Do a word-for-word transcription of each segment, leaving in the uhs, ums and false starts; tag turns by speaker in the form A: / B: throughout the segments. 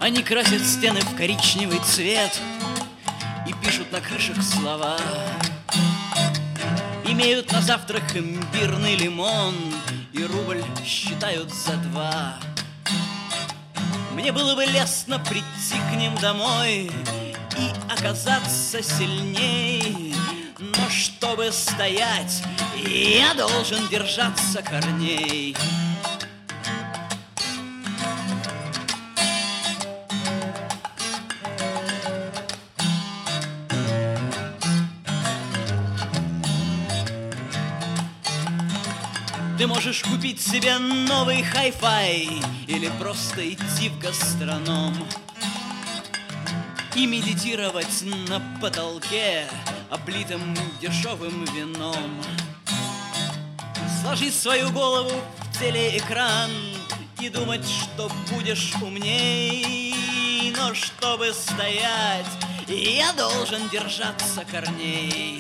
A: Они красят стены в коричневый цвет и пишут на крышах слова. Имеют на завтрак имбирный лимон и рубль считают за два. Мне было бы лестно прийти к ним домой и оказаться сильней, но чтобы стоять, я должен держаться корней. Ты можешь купить себе новый хай-фай или просто идти в гастроном и медитировать на потолке, облитым дешевым вином. Сложить свою голову в телеэкран и думать, что будешь умней, но чтобы стоять, я должен держаться корней.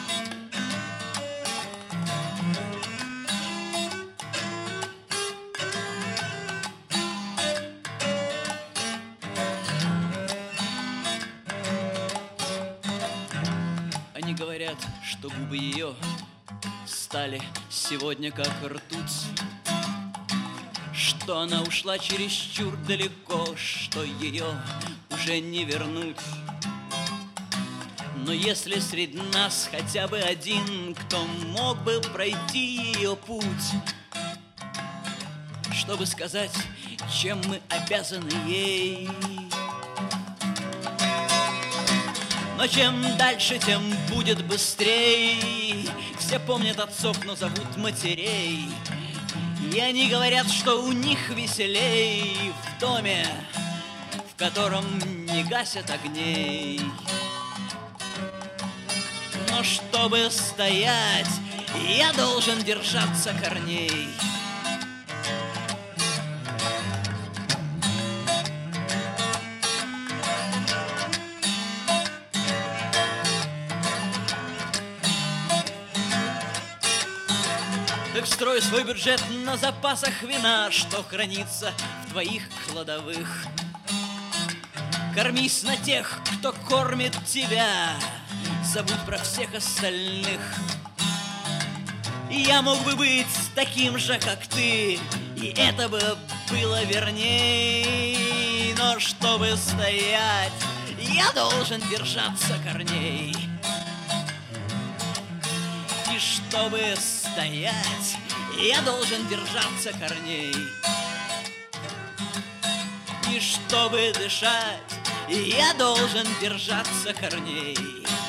A: Они говорят, что губы ее стали сегодня как ртуть, что она ушла чересчур далеко, что ее уже не вернуть. Но если среди нас хотя бы один, кто мог бы пройти ее путь, чтобы сказать, чем мы обязаны ей. Но чем дальше, тем будет быстрей. Все помнят отцов, но зовут матерей. И они говорят, что у них веселей в доме, в котором не гасят огней. Но чтобы стоять, я должен держаться корней. Так строй свой бюджет на запасах вина, что хранится в твоих кладовых. Кормись на тех, кто кормит тебя, забудь про всех остальных. Я мог бы быть таким же, как ты, и это бы было верней. Но чтобы стоять, я должен держаться корней. И чтобы стоять, я должен держаться корней. И чтобы дышать, я должен держаться корней.